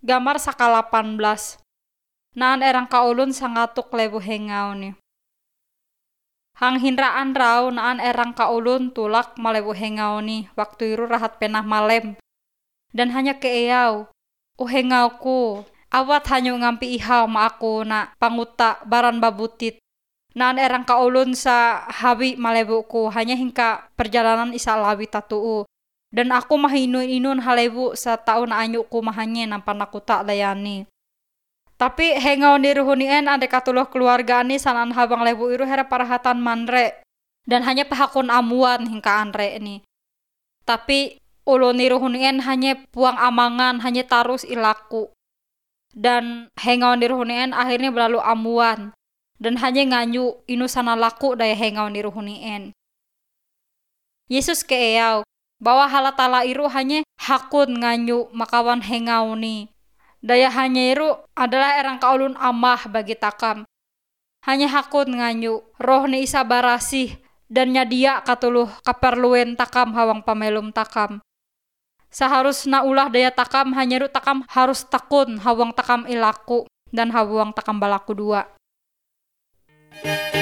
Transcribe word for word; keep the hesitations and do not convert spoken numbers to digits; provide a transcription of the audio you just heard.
Gambar saka delapan belas. Naan erang kaulun sangatuk lebu hengau ni. Hang hinraan rau naan erang kaulun tulak malebu hengau ni. Waktu iru rahat penah malem. Dan hanya keeyau. Oh hengauku. Awat hanya ngampi ihau ma aku na panguta baran babutit. Naan erang kaulun sa hawi malebuku. Hanya hingka perjalanan isa lawi tatuu. Dan aku mahinun-inun halebu sa taun anyuku mahanye nampan aku tak layani. Tapi hengau ni ruhunien ade katuluh keluarga ni sanan habang lebu iru hera parahatan manre. Dan hanya pahakun amuan hingka anre ni. Tapi ulo ni ruhunien hanya puang amangan, hanya tarus ilaku. Dan hengau ni ruhunien akhirnya berlalu amuan. Dan hanya nganyu inu sana laku daya hengau ni ruhunien. Yesus keeyau. Bahwa halatala iru hanya hakun nganyu makawan hengau ni. Daya hanya iru adalah erang kaulun amah bagi takam. Hanya hakun nganyu roh ni isa barasih dan nyadia katuluh kaperluen takam hawang pamelum takam. Seharusna ulah daya takam hanya iru takam harus takun hawang takam ilaku dan hawang takam balaku dua.